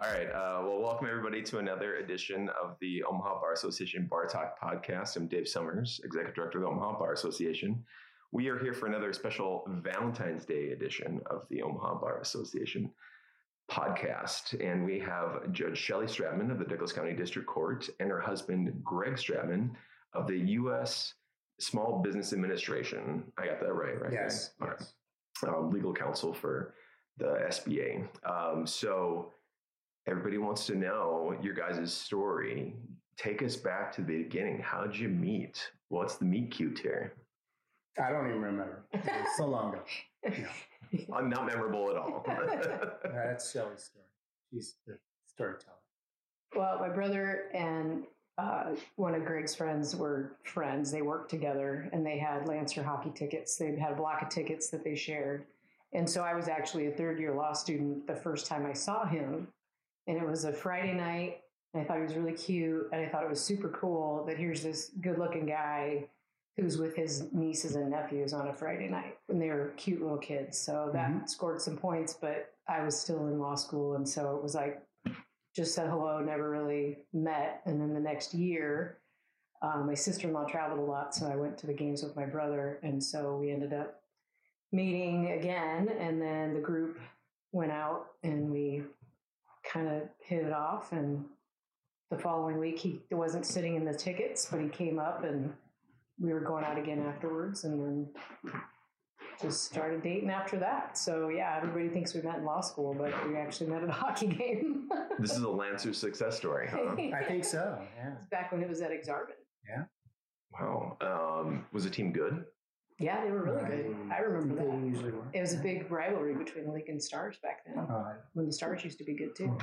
All right. Well, welcome everybody to another edition of the Omaha Bar Association Bar Talk podcast. I'm Dave Summers, Executive Director of the Omaha Bar Association. We are here for another special Valentine's Day edition of the Omaha Bar Association podcast. And we have Judge Shelley Stratman of the Douglas County District Court and her husband, Greg Stratman of the U.S. Small Business Administration. I got that right? Yes. All right. Legal counsel for the SBA. So everybody wants to know your guys' story. Take us back to the beginning. How'd you meet? What's the meet cute here? I don't even remember. It was so long ago. No. Not memorable at all. That's Shelley's story. She's the storyteller. Well, my brother and one of Greg's friends were friends. They worked together, and they had Lancer hockey tickets. They had a block of tickets that they shared. And so I was actually a third-year law student the first time I saw him. And it was a Friday night, and I thought he was really cute, and I thought it was super cool that here's this good-looking guy who's with his nieces and nephews on a Friday night, and they were cute little kids. So that scored some points, but I was still in law school, and so it was like just said hello, never really met. And then the next year, my sister-in-law traveled a lot, so I went to the games with my brother, and so we ended up meeting again, and then the group went out, and we kind of hit it off. And the following week, he wasn't sitting in the tickets, but he came up, and we were going out again afterwards, and then just started dating after that. So yeah, everybody thinks we met in law school, but we actually met at a hockey game. This is a Lancer success story, huh? I think so, yeah. It's back when it was at Exarban. Yeah. Wow. Was the team good? Yeah, they were really good. I remember They that. usually were. It was a big rivalry between the Lincoln Stars back then, when the Stars used to be good too.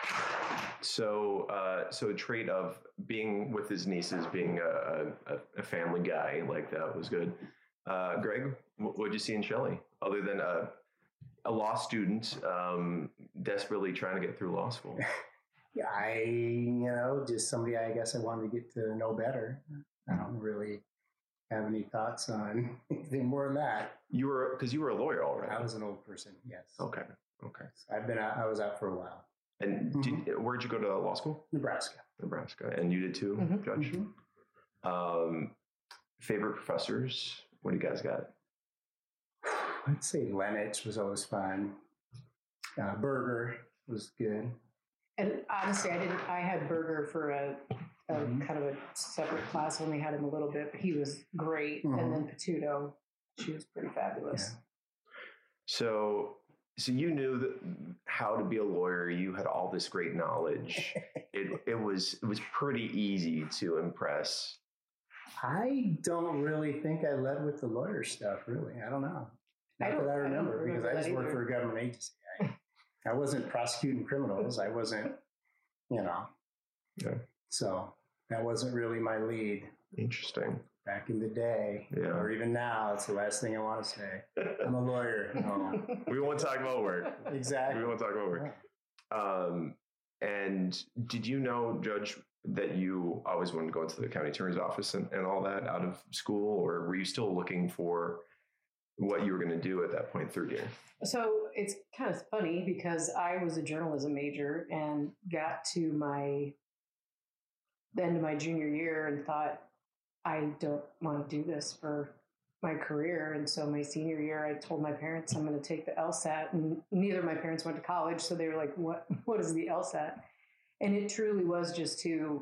So a trait of being with his nieces, being a family guy like that was good. Greg, what did you see in Shelley other than a law student desperately trying to get through law school? Yeah, just somebody I guess I wanted to get to know better. I don't really have any thoughts on anything more than that. You were a lawyer already. I was an old person, yes. Okay. So I was out for a while. And where'd you go to law school? Nebraska. And you did too, Judge? Favorite professors? What do you guys got? I'd say Lennox was always fun. Berger was good. And honestly, I had Berger for a kind of a separate class. Only had him a little bit, but he was great. And then Patuto, she was pretty fabulous. Yeah. So you knew how to be a lawyer. You had all this great knowledge. It was pretty easy to impress. I don't really think I led with the lawyer stuff, really. I don't know. Not that I remember, because I just worked for a government agency. I wasn't prosecuting criminals. I wasn't, Yeah. So that wasn't really my lead. Interesting. Back in the day, or even now, it's the last thing I want to say. I'm a lawyer. No. We won't talk about work. Exactly. We won't talk about work. Yeah. And did you know, Judge, that you always wanted to go into the county attorney's office and all that out of school, or were you still looking for what you were going to do at that point, third year? So it's kind of funny because I was a journalism major and got to the end of my junior year and thought, I don't want to do this for my career. And so my senior year, I told my parents I'm going to take the LSAT, and neither of my parents went to college. So they were like, what is the LSAT? And it truly was just to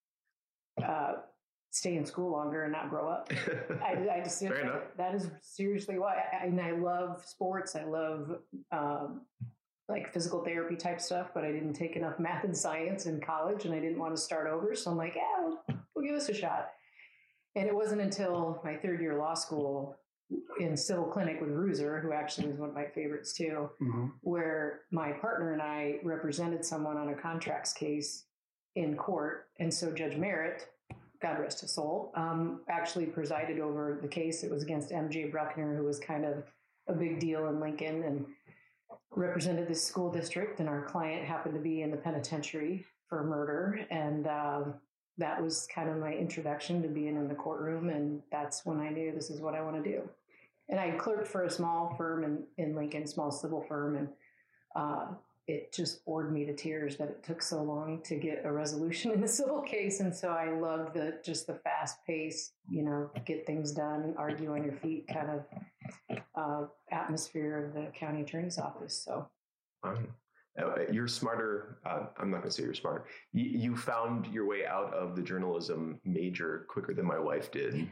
stay in school longer and not grow up. I just Fair enough. That is seriously why. I love sports. I love like physical therapy type stuff, but I didn't take enough math and science in college, and I didn't want to start over. So I'm like, we'll give this a shot. And it wasn't until my third year law school in civil clinic with Reuser, who actually was one of my favorites too, where my partner and I represented someone on a contracts case in court. And so Judge Merritt, God rest his soul, actually presided over the case. It was against MJ Bruckner, who was kind of a big deal in Lincoln and represented this school district. And our client happened to be in the penitentiary for murder. And that was kind of my introduction to being in the courtroom. And that's when I knew this is what I want to do. And I clerked for a small firm in Lincoln, small civil firm. And it just bored me to tears that it took so long to get a resolution in the civil case. And so I loved the fast pace, get things done, argue on your feet kind of atmosphere of the county attorney's office. So you're smarter. I'm not going to say you're smart. You found your way out of the journalism major quicker than my wife did.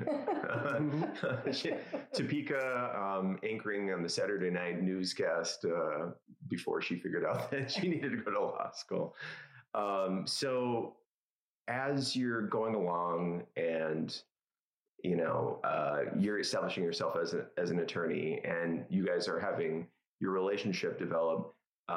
Topeka anchoring on the Saturday night newscast before she figured out that she needed to go to law school. So as you're going along and you're establishing yourself as an attorney, and you guys are having your relationship develop.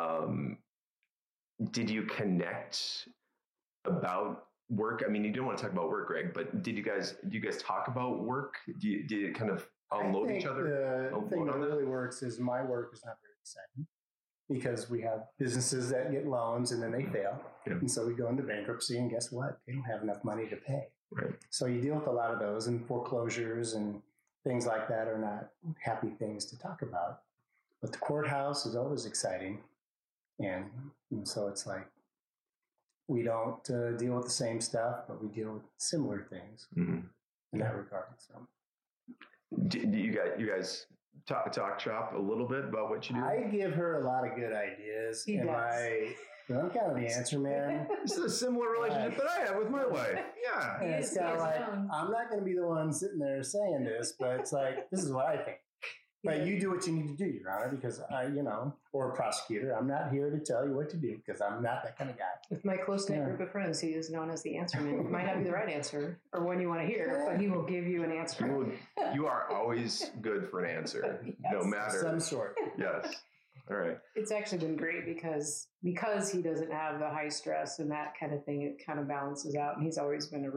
Did you connect about work? I mean, you didn't want to talk about work, Greg, but do you guys talk about work? Did you kind of unload each other? The thing that really works is my work is not very exciting because we have businesses that get loans and then they fail. Yeah. And so we go into bankruptcy, and guess what? They don't have enough money to pay. Right. So you deal with a lot of those, and foreclosures and things like that are not happy things to talk about. But the courthouse is always exciting. And so it's like we don't deal with the same stuff, but we deal with similar things in that regard. So, do you guys talk shop a little bit about what you do? I give her a lot of good ideas. He does. I'm kind of the answer man. This is a similar relationship that I have with my wife. Yeah, and it's kind of like I'm not going to be the one sitting there saying this, but it's like this is what I think. But you do what you need to do, Your Honor, because or a prosecutor. I'm not here to tell you what to do because I'm not that kind of guy. With my close-knit group of friends, he is known as the answer man. It might not be the right answer or one you want to hear, but he will give you an answer. You are always good for an answer, yes. No matter. Some sort. Yes. All right. It's actually been great because he doesn't have the high stress and that kind of thing. It kind of balances out, and he's always been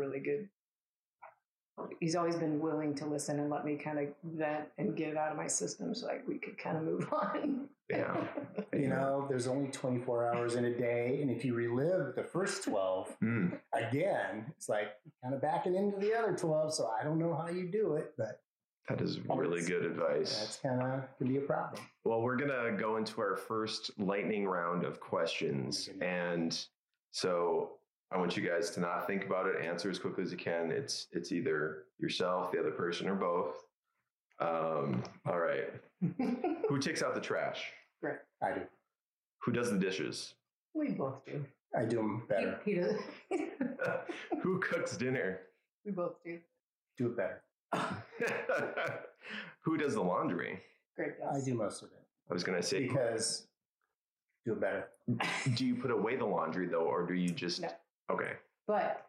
willing to listen and let me kind of vent and get it out of my system so like we could kind of move on. Yeah. There's only 24 hours in a day. And if you relive the first 12 again, it's like kind of backing into the other 12. So I don't know how you do it, but that is really good advice. That's kind of can be a problem. Well, we're going to go into our first lightning round of questions. And so I want you guys to not think about it. Answer as quickly as you can. It's either yourself, the other person, or both. All right. Who takes out the trash? Right. I do. Who does the dishes? We both do. I do them better. He does. Who cooks dinner? We both do. Do it better. Who does the laundry? Greg does. I do most of it. I was going to say because do it better. Do you put away the laundry though, or do you just? No. Okay. But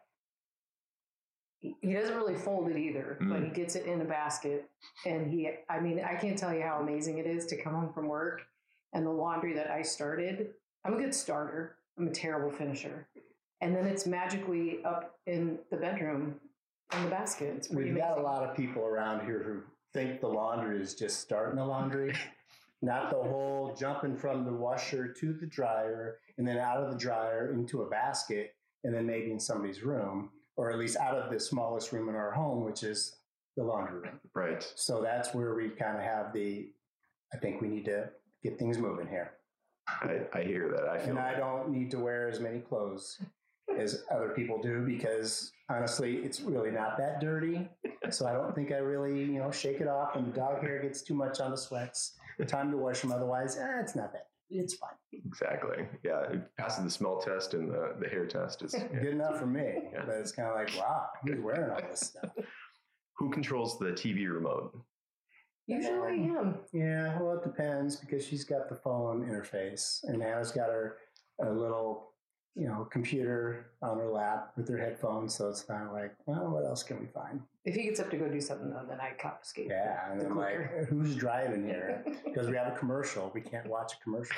he doesn't really fold it either, but he gets it in a basket. And I can't tell you how amazing it is to come home from work and the laundry that I started. I'm a good starter. I'm a terrible finisher. And then it's magically up in the bedroom in the basket. It's pretty amazing. We've got a lot of people around here who think the laundry is just starting the laundry, not the whole jumping from the washer to the dryer and then out of the dryer into a basket. And then maybe in somebody's room, or at least out of the smallest room in our home, which is the laundry room. Right. So that's where we kind of have I think we need to get things moving here. I hear that. I don't need to wear as many clothes as other people do because honestly, it's really not that dirty. So I don't think I really, shake it off and the dog hair gets too much on the sweats. Time to wash them. Otherwise, it's not that. It's fine. Exactly. Yeah. It passes the smell test and the hair test. It's good enough for me. Yeah. But it's kind of like, wow, who's wearing all this stuff? Who controls the TV remote? Usually him. Yeah. Well, it depends because she's got the phone interface and Anna's got her a little, computer on her lap with her headphones. So it's kind of like, well, what else can we find? If he gets up to go do something, though, then I confiscate. Yeah, and then like, who's driving here? Because we have a commercial. We can't watch a commercial.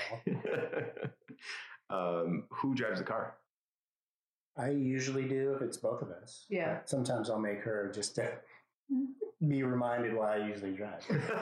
Who drives the car? I usually do if it's both of us. Yeah. Sometimes I'll make her just to be reminded why I usually drive.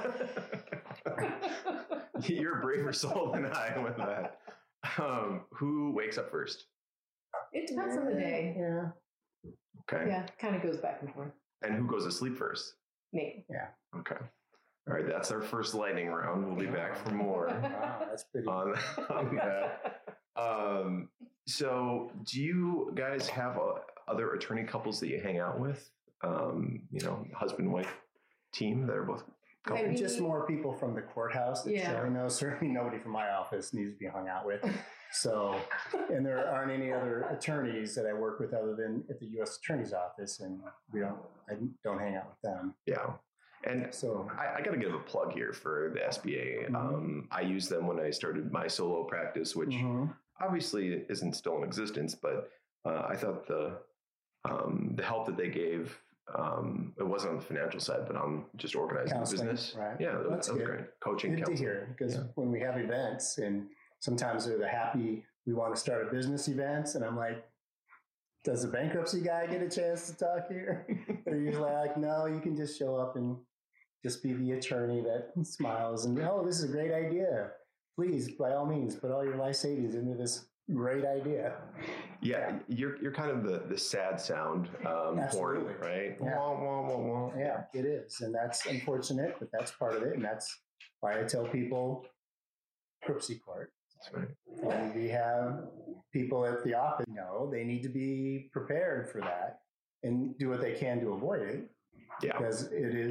You're a braver soul than I am with that. Who wakes up first? It depends on the day. Yeah. Okay. Yeah, kind of goes back and forth. And who goes to sleep first? Me. Yeah. Okay. All right, that's our first lightning round. We'll be back for more Wow, that's pretty on that. So do you guys have other attorney couples that you hang out with? Husband and wife team that are both couples? Maybe- Just more people from the courthouse that Shelley knows. Certainly nobody from my office needs to be hung out with. So, and there aren't any other attorneys that I work with other than at the U.S. Attorney's Office, and I don't hang out with them. Yeah. And So I got to give a plug here for the SBA. Mm-hmm. I used them when I started my solo practice, which obviously isn't still in existence, but I thought the help that they gave, it wasn't on the financial side, but on just organizing the Counseling, business. right. Yeah, that That's was good. great. Coaching, good to counseling. hear, because when we have events, and sometimes they're the happy, we want to start a business events, and I'm like, does the bankruptcy guy get a chance to talk here? They're usually like, no, you can just show up and just be the attorney that smiles and, oh, this is a great idea. Please, by all means, put all your life savings into this great idea. Yeah, you're kind of the sad sound horn, right? Yeah. Wah, wah, wah, wah. Yeah, it is. And that's unfortunate, but that's part of it. And that's why I tell people, Crooksy Court. That's right. And we have people at the office know they need to be prepared for that and do what they can to avoid it. Yeah. Because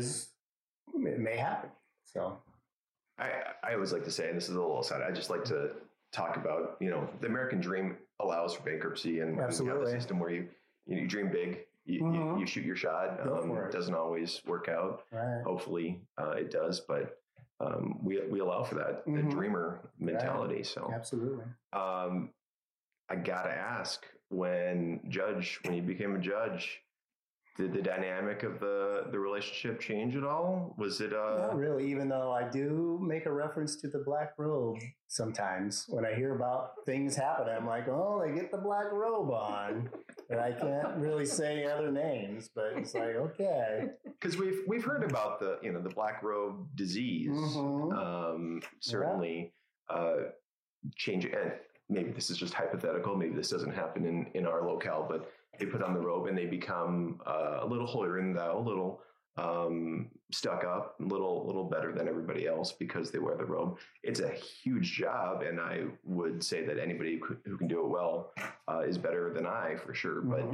it may happen. So I always like to say, and this is a little aside, I just like to talk about, the American dream allows for bankruptcy, and we have a system where you dream big, you shoot your shot. It doesn't always work out. Right. Hopefully it does, but we allow for that the dreamer mentality. Right. So absolutely. I gotta ask, when you became a judge, did the dynamic of the relationship change at all? Was it Not really, even though I do make a reference to the black robe sometimes. When I hear about things happening, I'm like, oh, they get the black robe on. And I can't really say other names, but it's like, okay. Because we've heard about the black robe disease. Certainly changing, and maybe this is just hypothetical, maybe this doesn't happen in our locale, but they put on the robe and they become a little holier than thou, a little stuck up, a little better than everybody else because they wear the robe. It's a huge job, and I would say that anybody who can do it well is better than I, for sure. But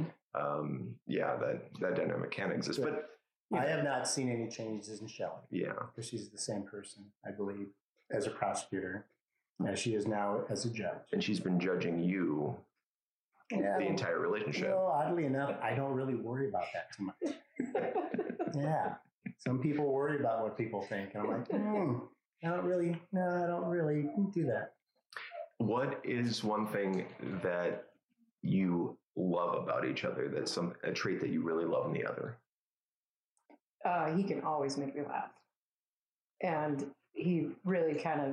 that dynamic can exist. But I have not seen any changes in Shelley. Yeah, because she's the same person, I believe, as a prosecutor as she is now as a judge, and she's been judging you. The entire relationship. Oddly enough, I don't really worry about that too much. Yeah. Some people worry about what people think. And I'm like, I don't really do that. What is one thing that you love about each other? That's a trait that you really love in the other? He can always make me laugh. And he really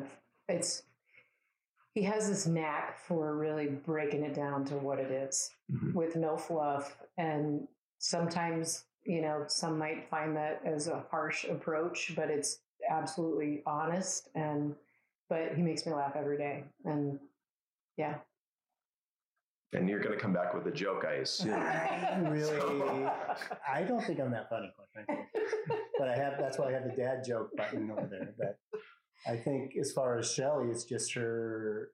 he has this knack for really breaking it down to what it is with no fluff. And sometimes, some might find that as a harsh approach, but it's absolutely honest. But he makes me laugh every day. And yeah. And you're going to come back with a joke, I assume. I don't think I'm that funny, quite frankly. But that's why I have the dad joke button over there. But I think as far as Shelley, it's just her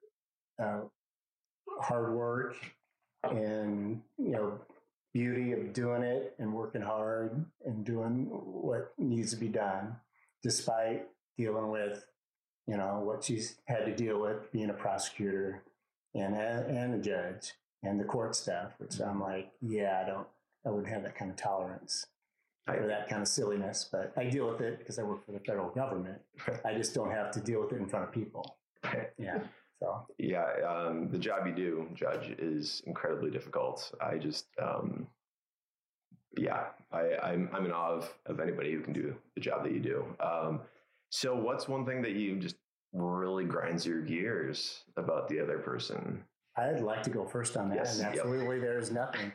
hard work and, beauty of doing it and working hard and doing what needs to be done, despite dealing with, what she's had to deal with being a prosecutor and a judge and the court staff, which I'm like, I wouldn't have that kind of tolerance for that kind of silliness, but I deal with it because I work for the federal government. I just don't have to deal with it in front of people. Yeah. So. Yeah. The job you do, Judge, is incredibly difficult. I just, I'm in awe of anybody who can do the job that you do. So what's one thing that you just really grinds your gears about the other person? I'd like to go first on that. Yes, and absolutely, there is nothing.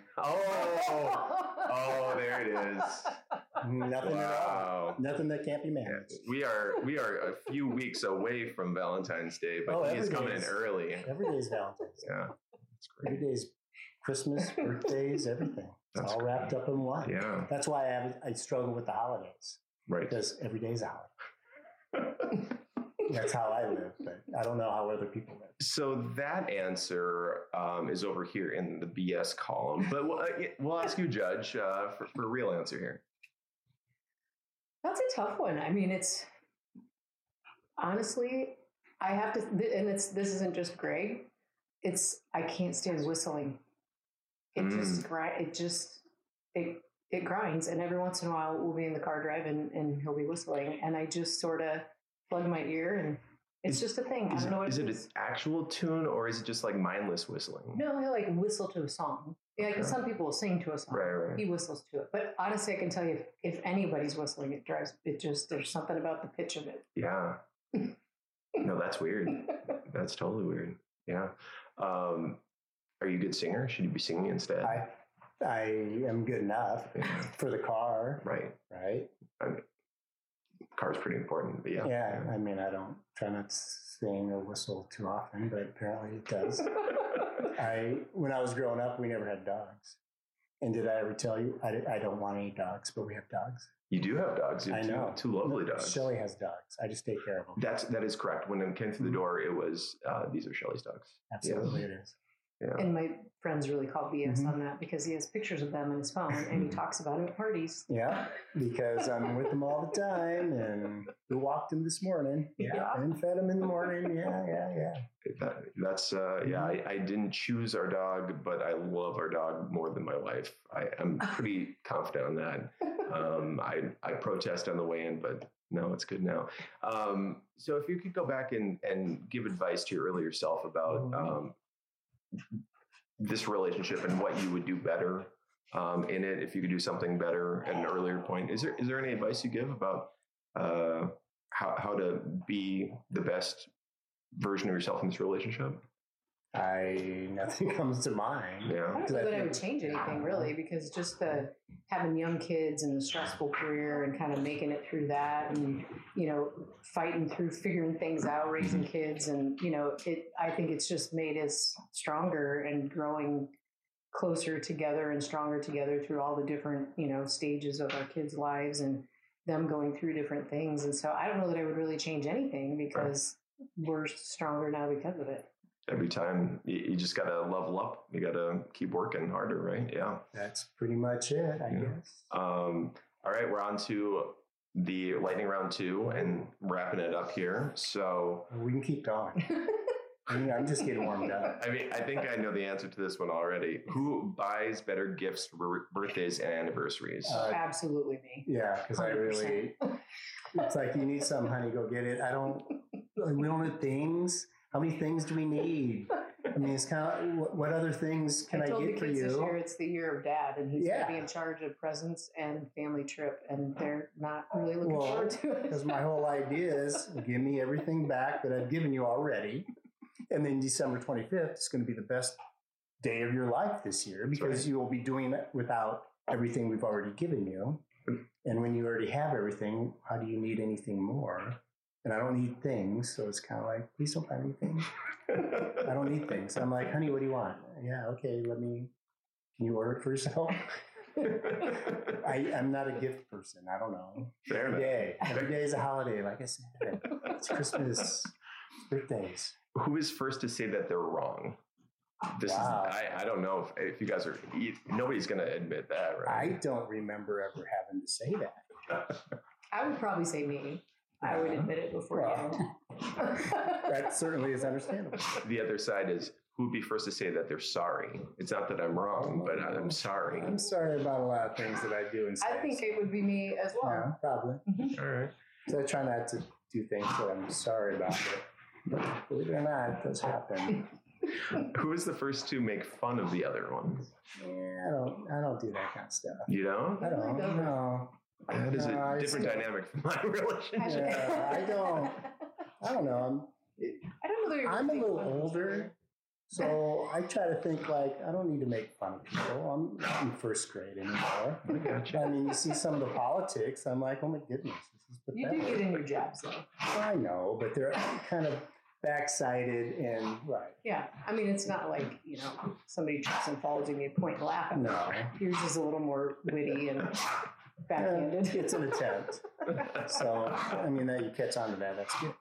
Oh, there it is. Nothing at all. Nothing that can't be managed. Yeah. We are a few weeks away from Valentine's Day, but he's coming in early. Every day is Valentine's Day. Yeah, that's great. Every day is Christmas, birthdays, everything. It's all wrapped up in one. Yeah. That's why I struggle with the holidays. Right. Because every day is a holiday. That's how I live, but I don't know how other people live. So that answer is over here in the BS column, but we'll ask you, Judge, for a real answer here. That's a tough one. I mean, it's honestly, I have to, and this isn't just Greg. I can't stand whistling. It grinds, and every once in a while we'll be in the car driving and he'll be whistling, and I just sort of plug my ear, and it's just a thing. I don't know what it is. Is it an actual tune, or is it just like mindless whistling? No, he'll like whistle to a song. Yeah, because some people will sing to a song. Right. He whistles to it. But honestly, I can tell you, if anybody's whistling, there's something about the pitch of it. Yeah. No, that's weird. That's totally weird. Yeah. Are you a good singer? Should you be singing instead? I am good enough for the car. Right. I mean, car's pretty important, but yeah. Yeah. I mean, I don't try not to sing or whistle too often, but apparently it does. When I was growing up, we never had dogs. And did I ever tell you, I don't want any dogs, but we have dogs. You do have dogs. You have two lovely dogs. Shelly has dogs. I just take care of them. That is correct. When it came through the door, it was, these are Shelly's dogs. Absolutely, it is. Yeah. And my friends really call BS on that because he has pictures of them on his phone and he talks about it at parties. Yeah, because I'm with them all the time, and we walked him this morning. Yeah, and fed him in the morning. Yeah. That's I didn't choose our dog, but I love our dog more than my wife. I'm pretty confident on that. I protest on the way in, but no, it's good now. So if you could go back and give advice to your earlier self about this relationship and what you would do better in it, if you could do something better at an earlier point, is there any advice you give about how to be the best version of yourself in this relationship? Nothing comes to mind. Yeah. I don't know that I would change anything really, because just having young kids and the stressful career and kind of making it through that, and fighting through figuring things out, raising kids, and I think it's just made us stronger and growing closer together and stronger together through all the different stages of our kids' lives and them going through different things. And so I don't know that I would really change anything, because we're stronger now because of it. Every time you just got to level up. You got to keep working harder, right? Yeah. That's pretty much it, I guess. All right. We're on to the lightning round 2 and wrapping it up here. So we can keep going. I'm just getting warmed up. I mean, I think I know the answer to this one already. Who buys better gifts for birthdays and anniversaries? Absolutely me. Yeah, because it's like, you need something, honey, go get it. We don't need things. How many things do we need? I mean, it's kind of, what other things can I get for you? This year it's the year of Dad, and he's going to be in charge of presents and family trip, and they're not really looking forward to it. Because my whole idea is, give me everything back that I've given you already, and then December 25th is going to be the best day of your life this year, because you will be doing it without everything we've already given you. And when you already have everything, how do you need anything more? And I don't need things, so it's kind of like, please don't buy anything. I don't need things. I'm like, honey, what do you want? Yeah, okay, can you order it for yourself? I'm not a gift person. I don't know. Every day is a holiday, like I said. It's Christmas, birthdays. Who is first to say that they're wrong? I don't know if you guys are, nobody's going to admit that, right? I don't remember ever having to say that. I would probably say me. I would admit it before you. That certainly is understandable. The other side is, who would be first to say that they're sorry? It's not that I'm wrong, but I'm sorry. I'm sorry about a lot of things that I do and say. I think it would be me as well. Yeah, probably. Mm-hmm. All right. So I try not to do things that I'm sorry about, but believe it or not, it does happen. Who is the first to make fun of the other one? Yeah, I don't do that kind of stuff. You don't? I don't. No. That is a different dynamic from my relationship. Yeah, I don't know. I'm a little older, so I try to think like, I don't need to make fun of people. I'm not in first grade anymore. I gotcha. I mean, you see some of the politics, I'm like, oh my goodness, this is pathetic. You do get in your jabs, though. I know, but they're kind of backsided and Yeah, I mean, it's not like, somebody trips and falls and you point and laugh at them. No. Yours is a little more witty and backhanded. It's an attempt. So, I mean, that you catch on to that, that's good.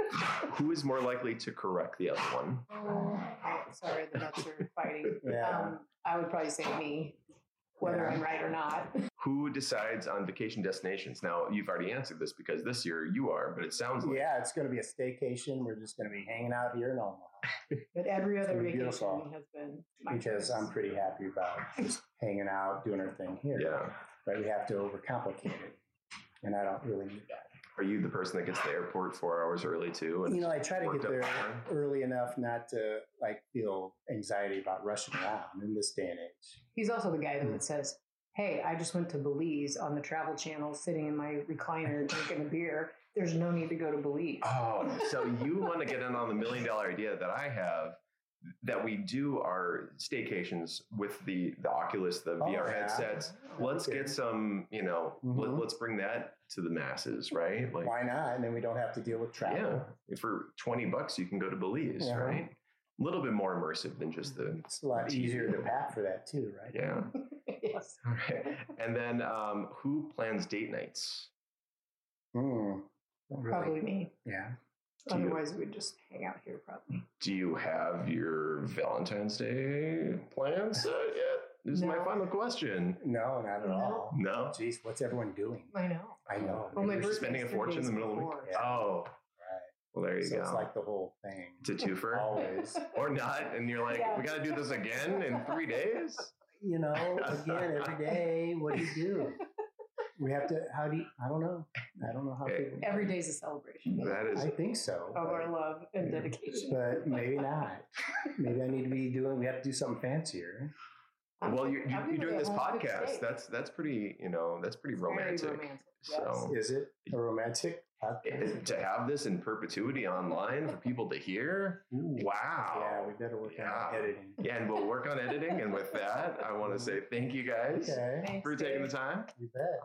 Who is more likely to correct the other one? Oh, sorry, the nuts are fighting. Yeah. I would probably say me, whether I'm right or not. Who decides on vacation destinations? Now, you've already answered this because this year you are, but it sounds like Yeah, it's going to be a staycation. We're just going to be hanging out here in Omaha But every other gonna be vacation beautiful. has been my because choice. I'm pretty happy about just hanging out, doing our thing here. yeah. But we have to overcomplicate it, and I don't really need that. Are you the person that gets to the airport 4 hours early too? And I try to worked get up there fine? early enough not to feel anxiety about rushing around in this day and age. He's also the guy that says, "Hey, I just went to Belize on the Travel Channel, sitting in my recliner drinking a beer. There's no need to go to Belize." Oh, so you want to get in on the $1 million idea that I have, that we do our staycations with the Oculus, the VR yeah. headsets. Let's Okay. get some, let's bring that to the masses, right? Like, Why not? And then we don't have to deal with travel. yeah, for $20 you can go to Belize, Yeah. right? A little bit more immersive than just the It's a lot easier to pack for that too, right? yeah. Yes. All right. And then who plans date nights? Don't really- Probably me. Yeah. Do you- Otherwise, we'd just hang out here probably. Do you have your Valentine's Day plans set yet? This is my No. final question. No, not at No. all. No. Jeez, what's everyone doing? I know. I know. Well, my We're birthday's Spending a 3 fortune in the days middle of the week. before. Yeah. Oh, Right. well, there you So go. it's like the whole thing. It's a twofer. Always. Or not. And you're like, Yeah. we got to do this again in 3 days? Again, every day, what do you do? We have to, I don't know. I don't know how Okay. people. Every day's a celebration That is, I think so. of our love and dedication. But maybe not. Maybe I need to be we have to do something fancier. well, you're I'm doing gonna this get home quick podcast. steak. That's pretty, that's pretty It's very romantic. romantic. So Is it a romantic podcast? to have this in perpetuity online for people to hear, Ooh. wow. Yeah, we better work on editing. Yeah, and we'll work on editing. And with that, I want to say thank you guys Okay, Thanks, for taking the Dave. time. you bet.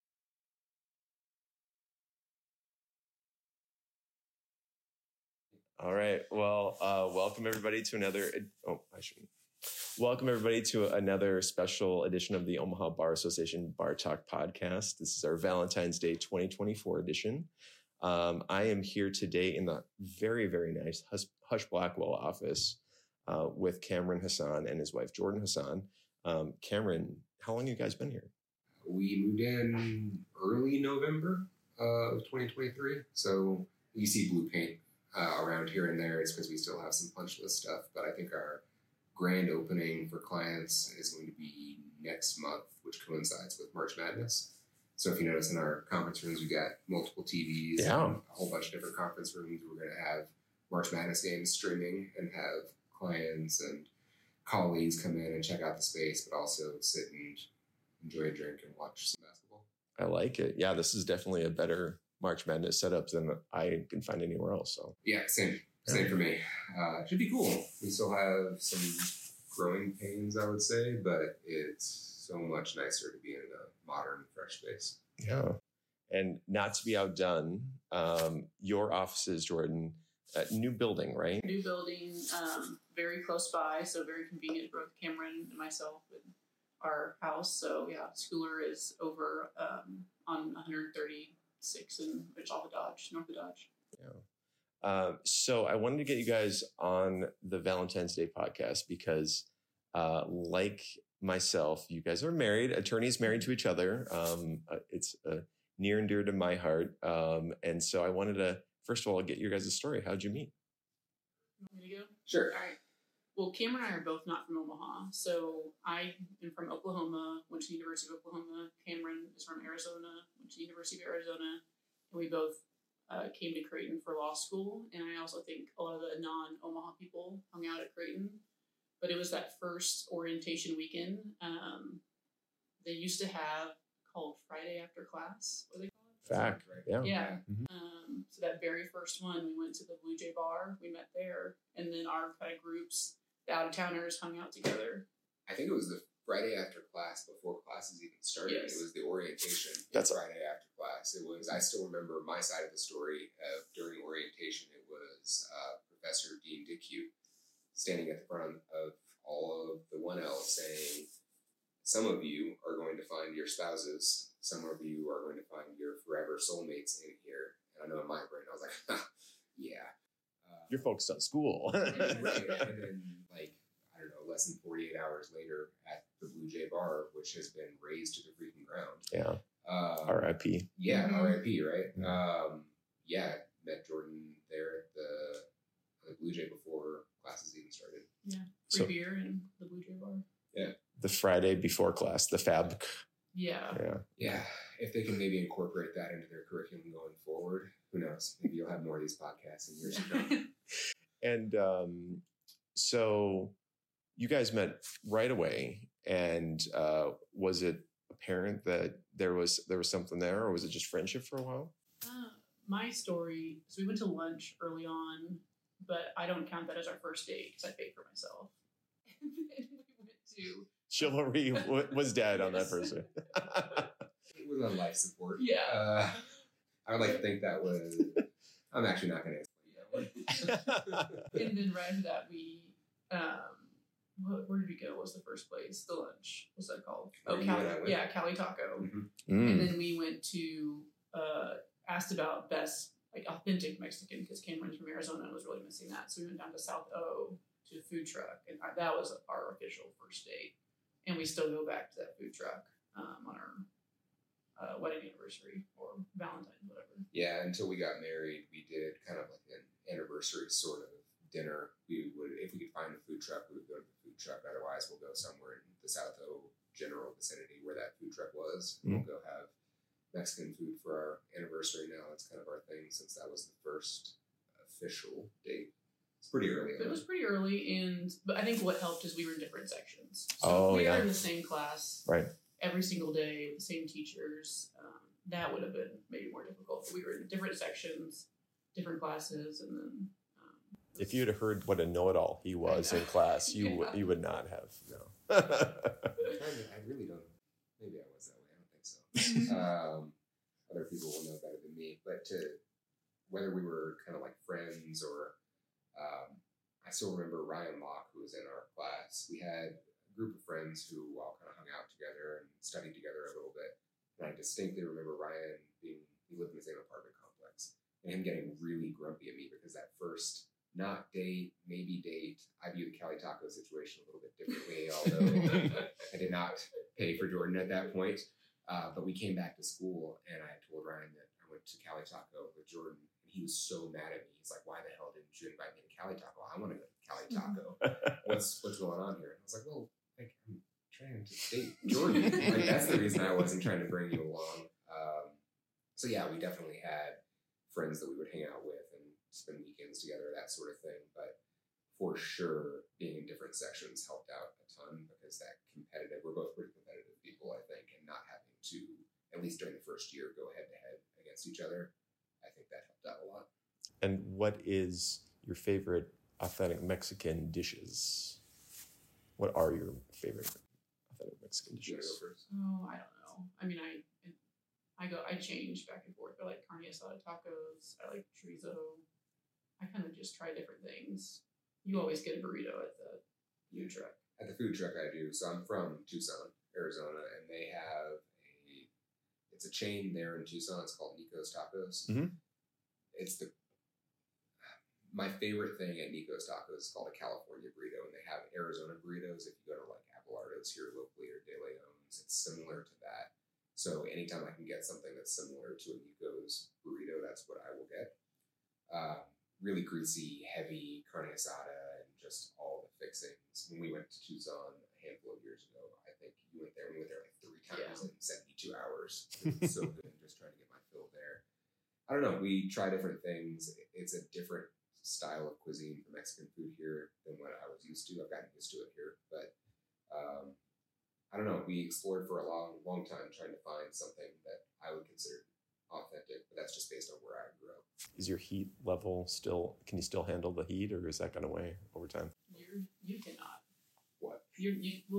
All right. Well, welcome everybody to another. I shouldn't. Welcome everybody to another special edition of the Omaha Bar Association Bar Talk podcast. This is our Valentine's Day 2024 edition. I am here today in the very, very nice Hush Blackwell office with Cameron Hassan and his wife Jordan Hassan. Cameron, how long have you guys been here? We moved in early November of 2023. So you see blue paint around here and there. It's because we still have some punch list stuff. But I think our grand opening for clients is going to be next month, which coincides with March Madness. So if you notice in our conference rooms, we got multiple TVs, Yeah. and a whole bunch of different conference rooms. We're going to have March Madness games streaming and have clients and colleagues come in and check out the space, but also sit and enjoy a drink and watch some basketball. I like it. Yeah, this is definitely a better March Madness setup than I can find anywhere else. So Yeah, same for me. It should be cool. We still have some growing pains, I would say, but it's so much nicer to be in a modern, fresh space. yeah, and not to be outdone, your offices, Jordan, new building, right? New building, very close by, so very convenient for both Cameron and myself and our house. So yeah, Schooler is over on 136 in Richalva Dodge, north of Dodge. So I wanted to get you guys on the Valentine's Day podcast because, like myself, you guys are married, attorneys married to each other. It's near and dear to my heart. And so I wanted to, first of all, get your guys' story. How'd you meet? You want me to go? Sure. All right. Well, Cameron and I are both not from Omaha. So I am from Oklahoma, went to the University of Oklahoma. Cameron is from Arizona, went to the University of Arizona. And we both came to Creighton for law school. And I also think a lot of the non-Omaha people hung out at Creighton. But it was that first orientation weekend. They used to have called Friday After Class. What do they call it? Fact. Yeah. Yeah. Mhm. So that very first one, we went to the Blue Jay Bar. We met there. And then our kind of groups, the out-of-towners, hung out together. I think it was the Friday after class before classes even started. Yes. It was the orientation. That's- Friday after class. It was. I still remember my side of the story. During orientation, it was Professor Dean Dickute standing at the front of all of the 1L saying, "Some of you are going to find your spouses. Some of you are going to find your forever soulmates in here." And I know in my brain, I was like, "Yeah." You're focused on school. Right. And then, like, I don't know, less than 48 hours later at the Blue Jay Bar, which has been razed to the freaking ground. Yeah. R.I.P. Yeah, Mhm. R.I.P. Right. Mhm. Yeah, met Jordan there at the Blue Jay before classes even started. Yeah. Free So- beer in the Blue Jay Bar. The Friday before class, the Fab. Yeah. Yeah. Yeah, if they can maybe incorporate that into their curriculum going forward, who knows? Maybe you'll have more of these podcasts in years to come. And so you guys met right away, and was it apparent that there was something there, or was it just friendship for a while? My story, so we went to lunch early on, but I don't count that as our first date because I paid for myself. And then we went to Chivalry was dead on that Yes. person. It was on life support. Yeah. I would like to think that was. I'm actually not going to. And then right after that, we, where did we go? What was the first place? The lunch. What's that called? Oh, Where you Cali. and I went. Yeah, Cali Taco. Mhm. And Mm. then we went to, asked about best, like, authentic Mexican, because Cameron's from Arizona and was really missing that. So we went down to South O to a food truck, and that was our official first date. And we still go back to that food truck on our wedding anniversary or Valentine's, whatever. Yeah, until we got married, we did kind of like an anniversary sort of dinner. We would, if we could find a food truck, we would go to the food truck. Otherwise, we'll go somewhere in the South O general vicinity where that food truck was. We'll go have Mexican food for our anniversary now. That's kind of our thing since that was the first official date. It's pretty early It on. was pretty early, but I think what helped is we were in different sections. So Oh, we yeah. were in the same class Right. every single day with the same teachers. That would have been maybe more difficult. But we were in different sections, different classes, and then. If you'd have heard what a know-it-all he was in class, Yeah. you would not have. No. I really don't. Maybe I was that way. I don't think so. Other people will know better than me. But whether we were kind of like friends or, I still remember Ryan Locke, who was in our class. We had a group of friends who all kind of hung out together and studied together a little bit. And I distinctly remember Ryan he lived in the same apartment complex, and him getting really grumpy at me because that first not date, maybe date. I view the Cali Taco situation a little bit differently, although I did not pay for Jordan at that point. But we came back to school, and I told Ryan that I went to Cali Taco with Jordan, and he was so mad at me. He's like, "Why the hell didn't you invite me to Cali Taco? I want to go to Cali Taco. What's going on here?" And I was like, "Well, like, I'm trying to date Jordan. Like, that's the reason I wasn't trying to bring you along." So yeah, we definitely had friends that we would hang out with and spend weekends together, that sort of thing. But for sure, being in different sections helped out a ton because we're both pretty competitive people, I think, and not having to, at least during the first year, go head to head against each other, I think that helped out a lot. And what is your favorite authentic Mexican dishes? What are your favorite authentic Mexican You want to dishes? go first? Oh, I don't know. I mean, I change back and forth. I like carne asada tacos. I like chorizo. I kind of just try different things. You always get a burrito at the food truck. At the food truck I do. So I'm from Tucson, Arizona, and they have it's a chain there in Tucson. It's called Nico's Tacos. Mhm. It's my favorite thing at Nico's Tacos is called a California burrito, and they have Arizona burritos. If you go to like Abelardo's here locally or De Leon's, it's similar to that. So anytime I can get something that's similar to a Nico's burrito, that's what I will get. Really greasy, heavy carne asada, and just all the fixings. When we went to Tucson a handful of years ago, I think we went there like 3 times in 72 hours. It was so good, just trying to get my fill there. I don't know. We try different things. It's a different style of cuisine for Mexican food here than what I was used to. I've gotten used to it here, but I don't know. We explored for a long, long time trying to find something that I would consider authentic, but that's just based on where I grew up. Is your heat level can you still handle the heat, or is that gone away over time? You cannot. What? You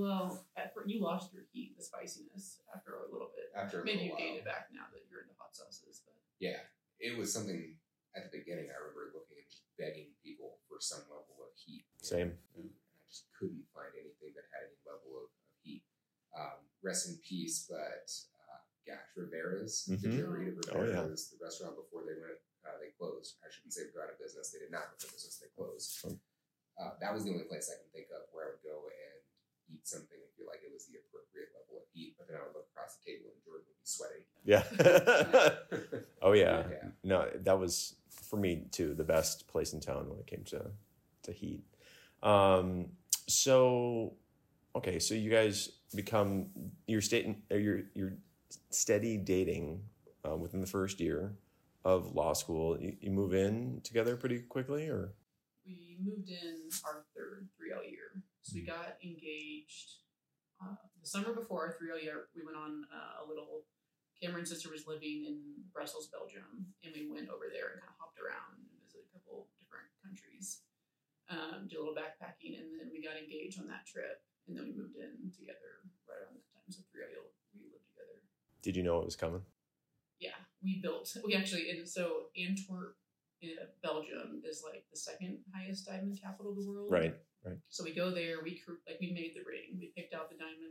lost your heat, the spiciness after a little bit. After a Maybe you little gained while. it back now that you're into hot sauces, but Yeah, it was something at the beginning. I remember looking and just begging people for some level of heat. in Same. food, and I just couldn't find anything that had any level of heat. Rest in peace, but gosh, Rivera's. Did you ever eat at Oh, yeah. Rivera's, the restaurant before they went They closed. I shouldn't say go out of business. They did not go out of business. They closed. That was the only place I can think of where I would go and eat something and feel like it was the appropriate level of heat. But then I would look across the table and Jordan would be sweating. Yeah. Oh yeah. Yeah. No, that was for me too the best place in town when it came to heat. So okay, so you guys become you're steady dating within the first year of law school. You move in together pretty quickly, or? We moved in our third 3L year. So we got engaged the summer before our 3L year. We went on a little. Cameron's sister was living in Brussels, Belgium, and we went over there and kind of hopped around and visited a couple different countries. Did a little backpacking, and then we got engaged on that trip, and then we moved in together right around that time. So 3L we lived together. Did you know it was coming? Yeah, we actually, and so Antwerp, Belgium is like the second highest diamond capital of the world. Right. So we go there, we made the ring, we picked out the diamond,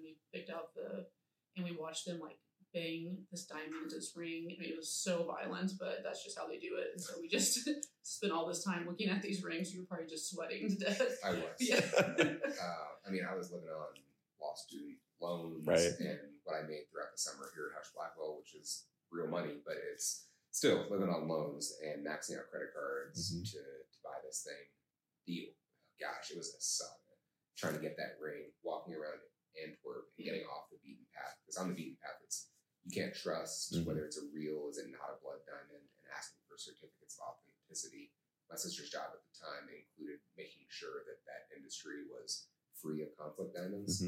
and we watched them like bang this diamond into this ring. I mean, it was so violent, but that's just how they do it. And so we just spent all this time looking at these rings. You were probably just sweating to death. I was. Yeah. I mean, I was living on law student loans, Right. And what I made throughout the summer here at Hush Blackwell, which is real money, but it's still living on loans and maxing out credit cards to buy this thing. Gosh, it was a saga trying to get that ring, walking around Antwerp and getting off the beaten path. Because on the beaten path, you can't trust whether it's a real, is it not a blood diamond, and asking for certificates of authenticity. My sister's job at the time included making sure that industry was free of conflict diamonds.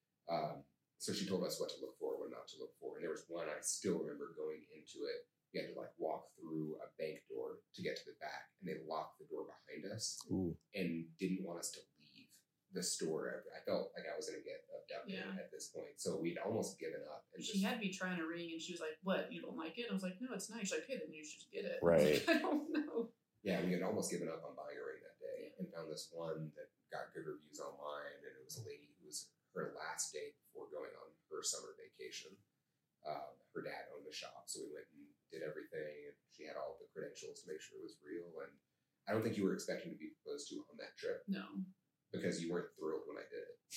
So she told us what to look for, what not to look for. And there was one I still remember going into it. We had to like walk through a bank door to get to the back, and they locked the door behind us and didn't want us to leave the store. I felt like I was going to get abducted at this point. So we'd almost given up. And she had me trying a ring, and she was like, "What? You don't like it?" And I was like, "No, it's nice." She's like, "Okay, then you should just get it." Right. I don't know. Yeah, we had almost given up on buying a ring that day and found this one that got good reviews online, and it was a lady who was her last day before going on her summer vacation. Her dad owned the shop, so we went and did everything, and she had all the credentials to make sure it was real. And I don't think you were expecting to be proposed to on that trip. No. Because you weren't thrilled when I did it.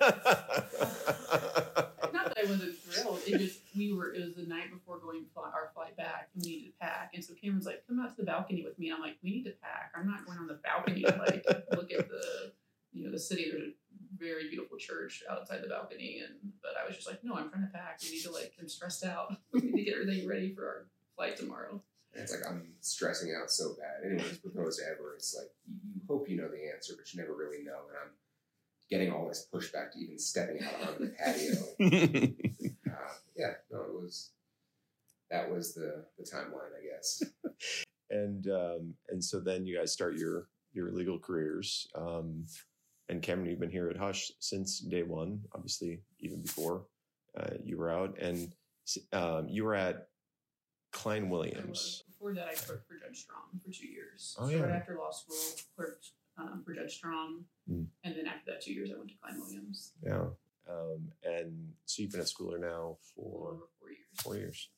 Not that I wasn't thrilled. It was the night before our flight back, and we needed to pack. And so Cameron's like, "Come out to the balcony with me." And I'm like, "We need to pack. I'm not going on the balcony to like look at the city." There's a very beautiful church outside the balcony, but I was just like, "No, I'm trying to pack. We need to I'm stressed out. We need to get everything ready for our flight tomorrow." And it's like, I'm stressing out so bad. Anyone who's proposed ever, it's like, you hope you know the answer, but you never really know. And I'm getting all this pushback to even stepping out onto the patio. That was the timeline, I guess. And so then you guys start your legal careers. And Cameron, you've been here at Hush since day one, obviously, even before you were out. And you were at Klein Williams. Before that, I clerked for Judge Strom for 2 years. Oh, so yeah. right after law school, clerked for Judge Strom. And then after that 2 years, I went to Klein Williams. Yeah. And so you've been at Schooler now for 4 years. 4 years.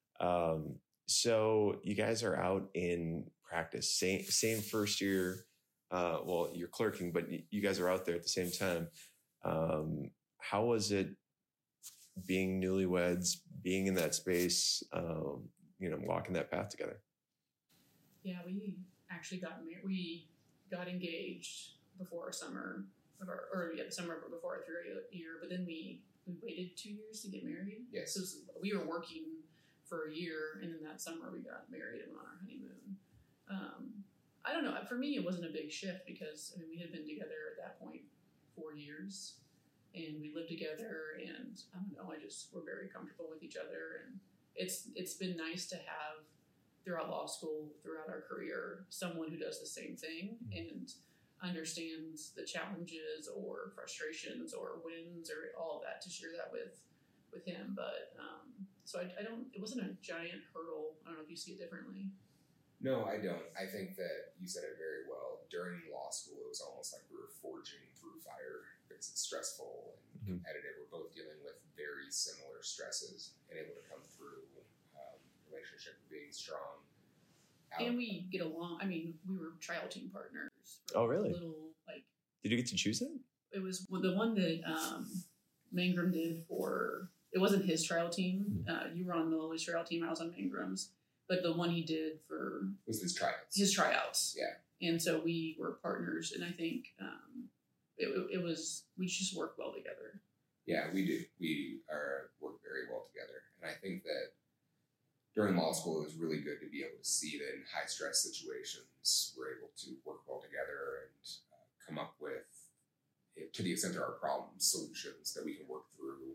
So you guys are out in practice, same first year. Well, you're clerking, but you guys are out there at the same time. How was it being newlyweds, being in that space, walking that path together? Yeah, we actually got married. We got engaged before our summer the summer before our 3rd year, but then we waited 2 years to get married. Yes. So we were working for a year, and then that summer we got married and went on our honeymoon. I don't know. For me, it wasn't a big shift because we had been together at that point 4 years, and we lived together, and I don't know. We're very comfortable with each other, and it's been nice to have throughout law school, throughout our career, someone who does the same thing and understands the challenges or frustrations or wins or all of that to share that with him. But so it wasn't a giant hurdle. I don't know if you see it differently. No, I don't. I think that you said it very well. During law school, it was almost like we were forging through fire because it's stressful and competitive. We're both dealing with very similar stresses and able to come through relationship being strong. And we get along. I mean, we were trial team partners. For Oh, really? A little, like, Did you get to choose it? it was the one that Mangrum did for. It wasn't his trial team. You were on Millilois' trial team. I was on Mangram's. But the one he did for Was his tryouts? his tryouts. Yeah. And so we were partners, and I think it was we just work well together. Yeah, we do. We work very well together, and I think that during law school, it was really good to be able to see that in high stress situations, we're able to work well together and come up with, to the extent there are problems, solutions that we can work through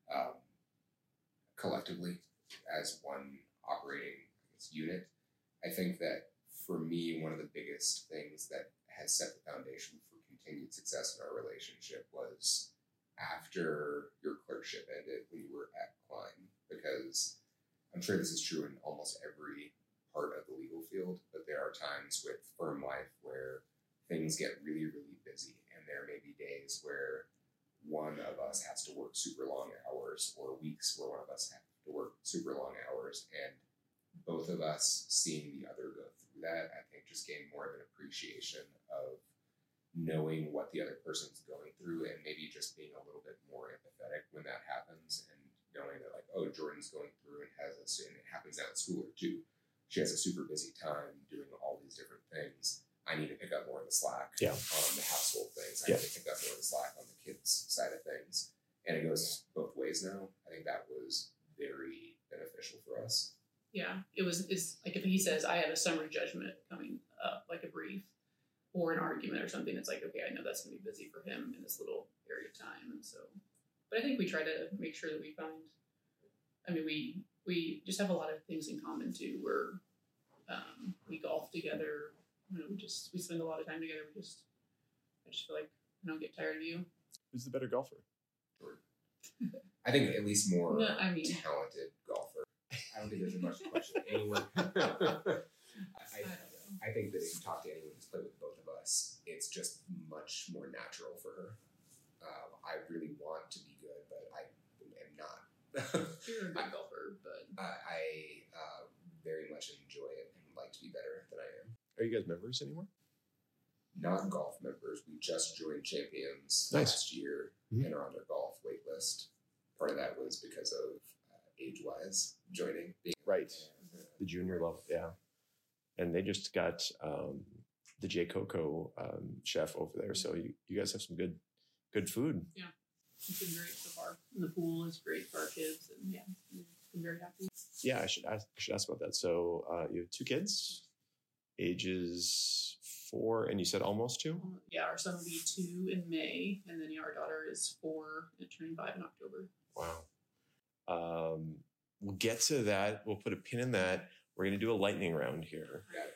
collectively as one operating unit. I think that for me, one of the biggest things that has set the foundation for continued success in our relationship was after your clerkship ended when you were at Klein, because I'm sure this is true in almost every part of the legal field, but there are times with firm life where things get really, really busy, and there may be days where one of us has to work super long hours, or weeks where one of us has to work super long hours, and both of us seeing the other go through that, I think just gained more of an appreciation of knowing what the other person's going through, and maybe just being a little bit more empathetic when that happens, and knowing that, like, oh, Jordan's going through and and it happens out at school too. She has a super busy time doing all these different things. I need to pick up more of the slack on the household things. I need to pick up more of the slack on the kids' side of things. And it goes both ways now. I think that was very beneficial for us. Yeah, it's like if he says, I have a summary judgment coming up, like a brief or an argument or something, it's like, okay, I know that's going to be busy for him in this little area of time. And so, but I think we try to make sure that we find, I mean, we just have a lot of things in common too. We golf together. You know, we spend a lot of time together. I just feel like I don't get tired of you. Who's the better golfer? Jordan. I think at least more talented golfer. I don't think there's much question. Anyone. I think that if you talk to anyone who's played with both of us, it's just much more natural for her. I really want to be good, but I am not. You're a good golfer, but I very much enjoy it and would like to be better than I am. Are you guys members anymore? Not golf members. We just joined Champions Nice. last year and are on their golf wait list. Part of that was because of age-wise joining. Right. The junior level, yeah. And they just got the J. Coco chef over there. So you guys have some good food. Yeah. It's been great so far. And the pool is great for our kids. And yeah, I'm very happy. Yeah, I should ask about that. So you have 2 kids, ages 4, and you said almost 2? Yeah, our son will be 2 in May, and then our daughter is 4 and turning 5 in October. Wow. We'll get to that. We'll put a pin in that. We're going to do a lightning round here. Okay.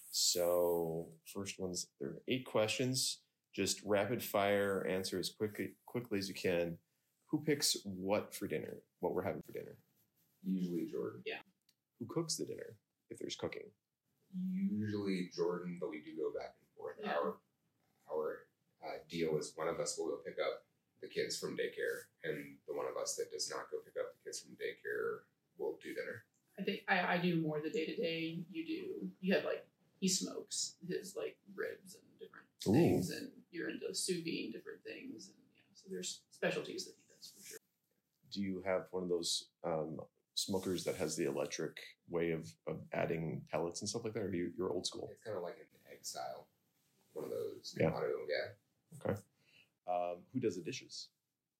So first one's, there are 8 questions. Just rapid fire answer as quickly as you can. Who picks what for dinner? What we're having for dinner? Usually Jordan. Yeah. Who cooks the dinner if there's cooking? Usually Jordan, but we do go back and forth. Yeah. Our deal is one of us will go pick up the kids from daycare, and the one of us that does not go pick up the kids from daycare will do dinner. I think I do more the day-to-day. You have like, he smokes his like ribs and different things, and you're into sous vide different things, and yeah, so there's specialties that he does for sure. Do you have one of those smokers that has the electric way of adding pellets and stuff like that, or you're old school? It's kind of like an egg style, one of those. Yeah. Yeah. Okay. Who does the dishes?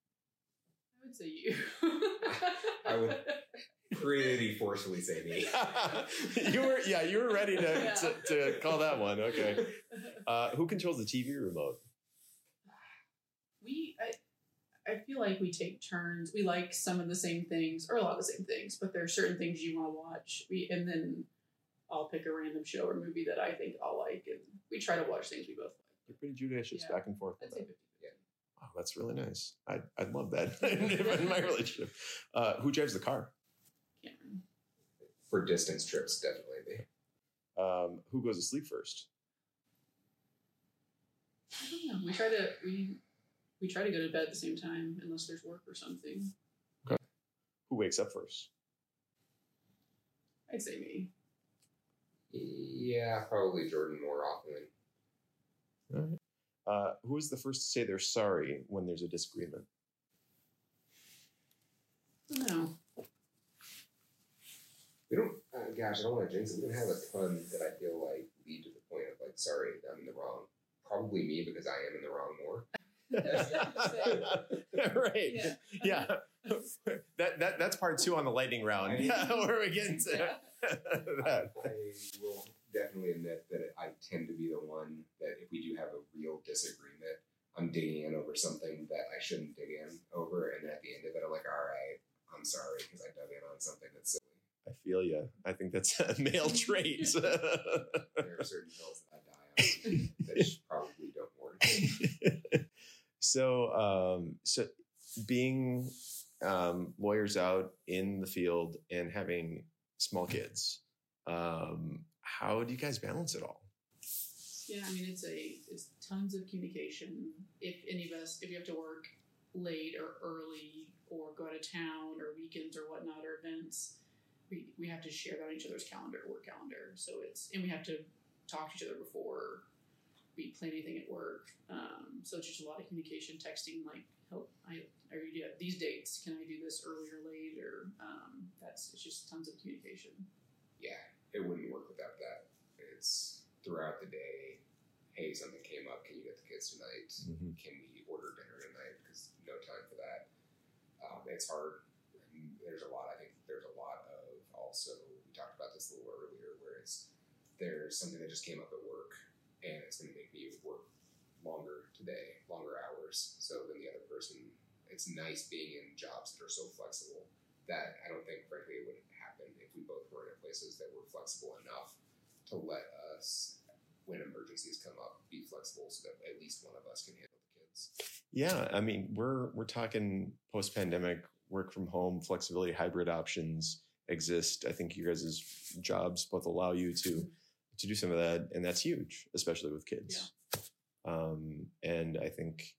I would say you. I would pretty forcefully say me. You were ready to call that one. Okay. Who controls the TV remote? I feel like we take turns. We like some of the same things, or a lot of the same things, but there are certain things you want to watch. And then I'll pick a random show or movie that I think I'll like, and we try to watch things we both like. You're pretty judicious, back and forth. I'd say 50-50. Wow, that's really nice. I'd love that in my relationship. Who drives the car? Cameron. For distance trips, definitely me. Who goes to sleep first? I don't know. We try to go to bed at the same time unless there's work or something. Okay. Who wakes up first? I'd say me. Yeah, probably Jordan more often. All right. Who is the first to say they're sorry when there's a disagreement? No. We don't, gosh, I don't want to jinx it. We don't have a ton that I feel like lead to the point of like, sorry, I'm in the wrong. Probably me because I am in the wrong more. Right. Yeah. That's part 2 on the lightning round. Yeah, where we get into that. I will definitely admit that I tend to be the one that if we do have a real disagreement, I'm digging in over something that I shouldn't dig in over, and then at the end of it, I'm like, all right, I'm sorry because I dug in on something that's silly. I feel you. I think that's a male trait. There are certain hills that I die on that probably don't work. So being lawyers out in the field and having small kids, how do you guys balance it all? Yeah, I mean, it's tons of communication. If any of us, if you have to work late or early or go out of town or weekends or whatnot or events, we have to share that on each other's work calendar. So and we have to talk to each other before we plan anything at work. So it's just a lot of communication, texting, like, are you at these dates? Can I do this early or late? Or it's just tons of communication. Yeah, it wouldn't work without that. It's throughout the day. Hey, something came up. Can you get the kids tonight? Mm-hmm. Can we order dinner tonight? Because no time for that. It's hard. There's a lot. I think there's a lot of also. We talked about this a little earlier, where there's something that just came up at work, and it's going to make me work longer today, longer hours. So than the other person. It's nice being in jobs that are so flexible that I don't think, frankly, it would happen if we both were in places that were flexible enough to let us, when emergencies come up, be flexible so that at least one of us can handle the kids. Yeah, I mean, we're talking post-pandemic, work from home, flexibility, hybrid options exist. I think you guys' jobs both allow you to do some of that, and that's huge, especially with kids. Yeah. And I think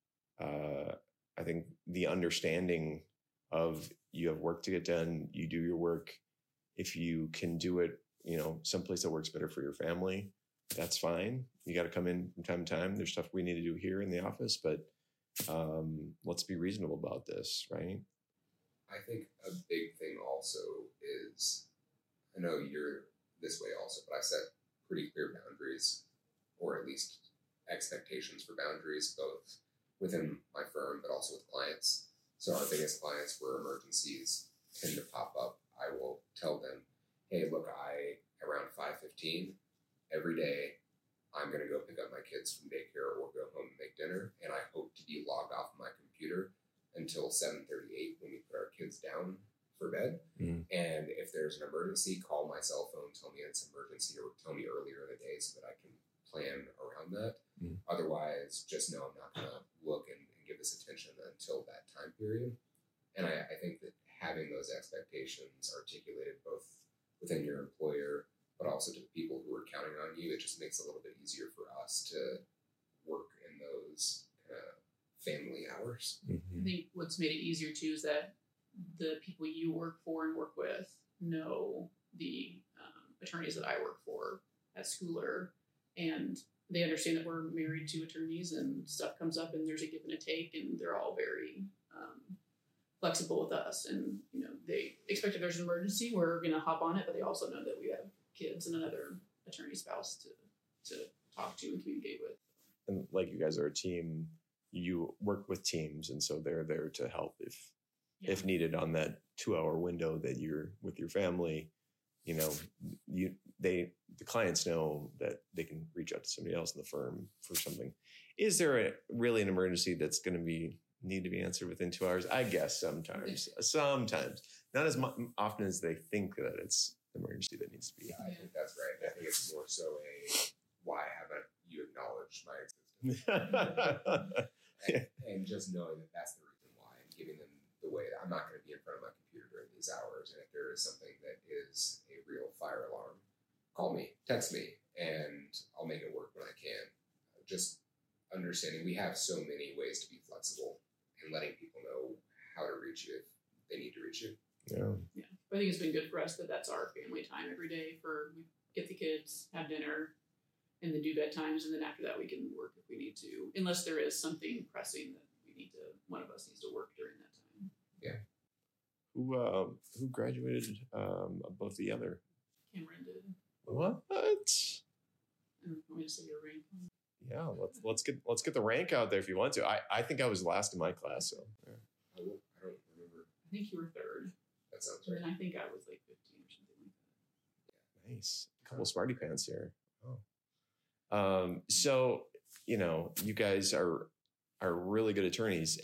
the understanding of you have work to get done, you do your work. If you can do it, someplace that works better for your family, that's fine. You got to come in from time to time. There's stuff we need to do here in the office, but let's be reasonable about this, right? I think a big thing also is, I know you're this way also, but I set pretty clear boundaries, or at least expectations for boundaries, both within my firm, but also with clients. So our biggest clients where emergencies tend to pop up, I will tell them, hey, look, around 5:15 every day, I'm going to go pick up my kids from daycare or go home and make dinner. And I hope to be logged off my computer until 7:38 when we put our kids down for bed. Mm. And if there's an emergency, call my cell phone, tell me it's an emergency, or tell me earlier in the day so that I can plan around that. Mm. Otherwise, just know I'm not going to look and give this attention until that time period. And I think that having those expectations articulated both within your employer, but also to the people who are counting on you, it just makes it a little bit easier for us to work in those family hours. Mm-hmm. I think what's made it easier too is that the people you work for and work with know the attorneys that I work for at Schooler, and they understand that we're married to attorneys and stuff comes up and there's a give and a take, and they're all very flexible with us. And, they expect if there's an emergency, we're going to hop on it, but they also know that we have kids and another attorney spouse to talk to and communicate with. And like you guys are a team, you work with teams, and so they're there to help if needed on that 2-hour window that you're with your family. The clients know that they can reach out to somebody else in the firm for something. Is there really an emergency that's going to need to be answered within 2 hours? I guess sometimes, not as often as they think that it's an emergency that needs to be. Yeah, I think that's right. I think it's more so why haven't you acknowledged my existence? and just knowing that that's the reason why, and giving them the way that I'm not going to be in front of my computer during these hours. And if there is something that is a real fire alarm, call me, text me, and I'll make it work when I can. Just understanding we have so many ways to be flexible and letting people know how to reach you if they need to reach you. Yeah. I think it's been good for us that that's our family time every day. get the kids, have dinner, and then do bedtimes, and then after that we can work if we need to, unless there is something pressing that one of us needs to work during that time. Yeah. Who graduated above the other? Cameron did. What? Want me to say your rank? Yeah, let's get the rank out there if you want to. I think I was last in my class, so yeah. I don't remember. I think you were third. That sounds And right. then I think I was like 15 or something like that. Nice. A couple smarty pants here. Oh. So you guys are really good attorneys.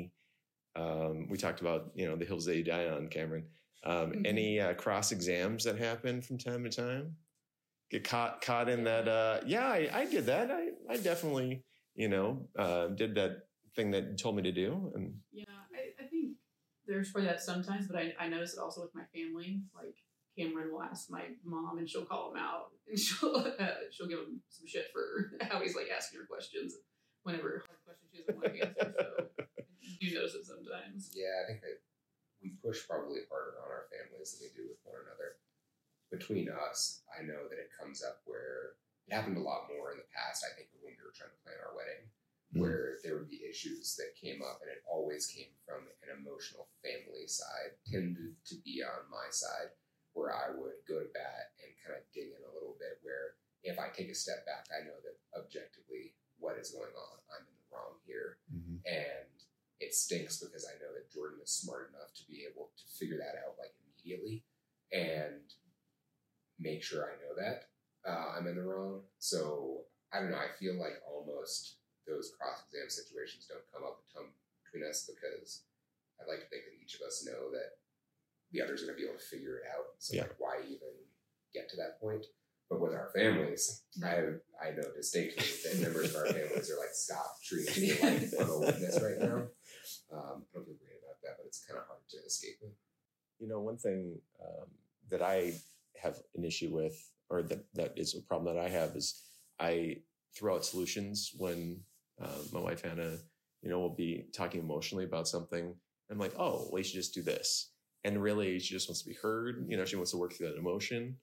We talked about the hills that you die on, Cameron. Any cross exams that happen from time to time? Get caught in that? Yeah, I did that. I definitely did that thing that you told me to do. And Yeah, I think there's probably that sometimes, but I notice it also with my family. Like Cameron will ask my mom, and she'll call him out, and she'll give him some shit for how he's like asking her questions whenever hard questions she doesn't want to answer. So you notice it sometimes. Yeah, I think that we push probably harder on our families than we do with one another. Between us, I know that it comes up where it happened a lot more in the past. I think when we were trying to plan our wedding, where there would be issues that came up, and it always came from an emotional family side, tended to be on my side, where I would go to bat and kind of dig in a little bit, where if I take a step back, I know that objectively what is going on, I'm in the wrong here. Mm-hmm. And it stinks because I know that Jordan is smart enough to be able to figure that out like immediately and make sure I know that I'm in the wrong. So I don't know. I feel like almost those cross-exam situations don't come up a ton between us because I'd like to think that each of us know that the other's going to be able to figure it out. So like, why even get to that point? But with our families, I know distinctly that members of our families are like, stop treating me like I'm a witness right now. I don't feel great about that, but it's kind of hard to escape it. One thing that I have an issue with, or that is a problem that I have, is I throw out solutions when my wife Hannah, will be talking emotionally about something. I'm like, oh, well, you should just do this. And really, she just wants to be heard. She wants to work through that emotion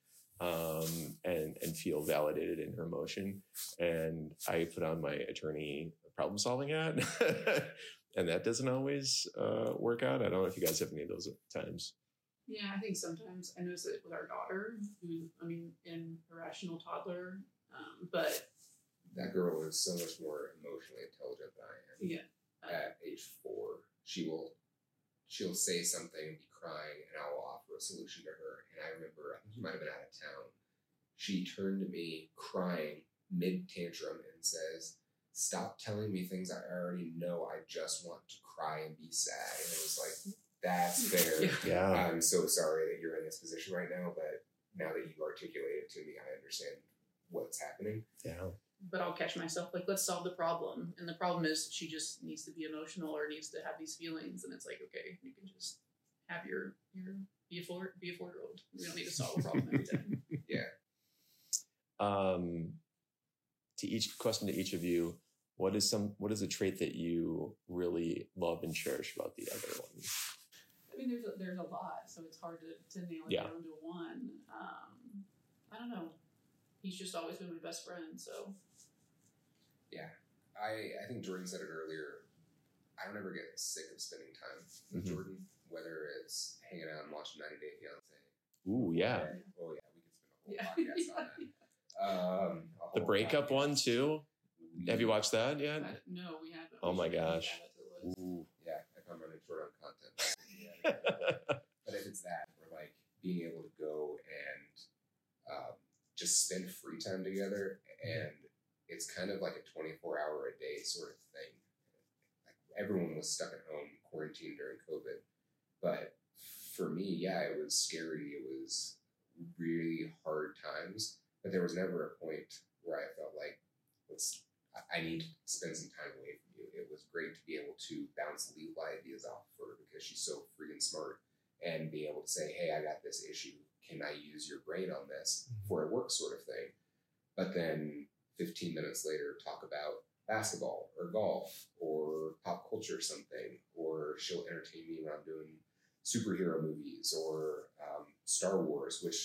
and feel validated in her emotion. And I put on my attorney problem solving hat, and that doesn't always work out. I don't know if you guys have any of those times. Yeah, I think sometimes I notice it with our daughter, who, an irrational toddler, but that girl is so much more emotionally intelligent than I am. Yeah. At age 4, she'll say something and be crying, and I will offer a solution to her. And I remember, I think you might have been out of town. She turned to me crying mid tantrum and says, "Stop telling me things I already know. I just want to cry and be sad." And it was like, that's fair. Yeah. I'm so sorry that you're in this position right now, but now that you've articulated it to me, I understand what's happening. Yeah. But I'll catch myself like, let's solve the problem. And the problem is she just needs to be emotional or needs to have these feelings. And it's like, okay, you can just have be a 4-year-old. We don't need to solve a problem every time. Yeah. To each of you, what is a trait that you really love and cherish about the other one? There's a lot, so it's hard to nail it down to one. I don't know. He's just always been my best friend, so. Yeah. I think Jordan said it earlier. I don't ever get sick of spending time with Jordan, whether it's hanging out and watching 90 Day Fiancé. Ooh, yeah. Oh, yeah. We could spend a whole podcast on that. The breakup one, too? Have you watched that yet? No, we haven't. Oh, my gosh. Ooh. Yeah, if I'm running short on content. But if it's that, we're like being able to go and just spend free time together, and it's kind of like a 24-hour a day sort of thing. Like everyone was stuck at home, quarantined during COVID, but for me, yeah, it was scary. It was really hard times, but there was never a point where I felt like I need to spend some time away from you. It was great to be able to bounce legal ideas off of her because she's so freaking smart, and be able to say, hey, I got this issue. Can I use your brain on this for a work sort of thing? But then 15 minutes later, talk about basketball or golf or pop culture something, or she'll entertain me when I'm doing superhero movies or Star Wars, which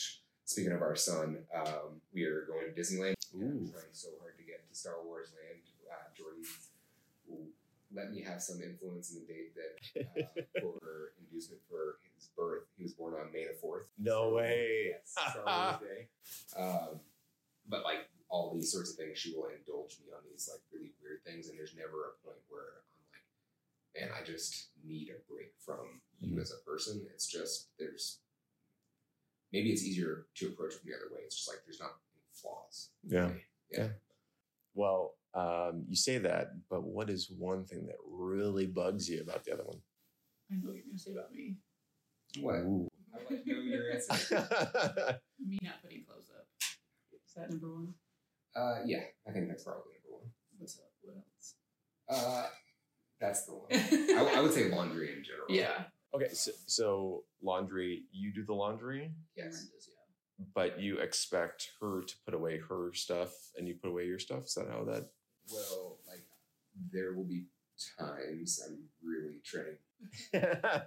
speaking of our son, we are going to Disneyland. Ooh. I'm trying so hard to get to Star Wars Land. Jordan will let me have some influence in the date that for inducement for his birth. He was born on May the 4th. No way. Yes, Star Wars Day. But like all these sorts of things, she will indulge me on these like really weird things, and there's never a point where I'm like, man, I just need a break from you as a person. It's just maybe it's easier to approach it from the other way. It's just like there's not any flaws. Yeah. Well, you say that, but what is one thing that really bugs you about the other one? I know what you're going to say about me. What? Ooh. I would like to know your answer. Me not putting clothes up. Is that number one? Yeah, I think that's probably number one. What's up? What else? That's the one. I would say laundry in general. Yeah. Okay, so laundry, you do the laundry, Yes. Cameron does, yeah. but you expect her to put away her stuff and you put away your stuff? Is that how that? Well, like, there will be times I'm really treading here.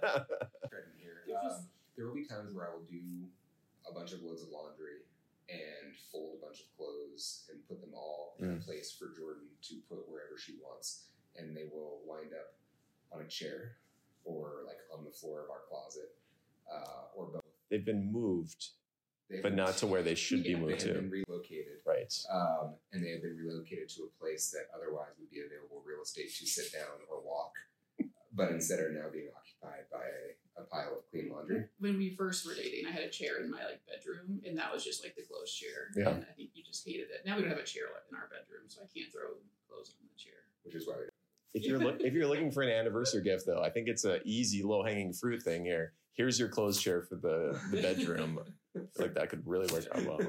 There will be times where I will do a bunch of loads of laundry and fold a bunch of clothes and put them all in a place for Jordan to put wherever she wants. And they will wind up on a chair or like on the floor of our closet or both. They've been moved, but not to where they should be moved They have to. been relocated. Right. And they have been relocated to a place that otherwise would be available real estate to sit down or walk, but instead are now being occupied by a pile of clean laundry. When we first were dating, I had a chair in my like bedroom, and that was just like the clothes chair. Yeah. And I think you just hated it. Now we don't have a chair in our bedroom, so I can't throw clothes on the chair. Which is why we If you're looking for an anniversary gift, though, I think it's an easy, low-hanging fruit thing here. Here's your clothes chair for the bedroom. I feel like that could really work out well.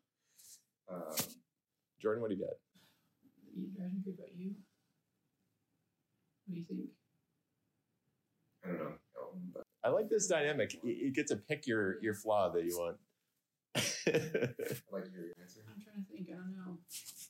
Jordan, what do you got? You driving good about you? What do you think? I don't know. But I like this dynamic. You get to pick your flaw that you want. I'd like to hear your answer. I'm trying to think. I don't know.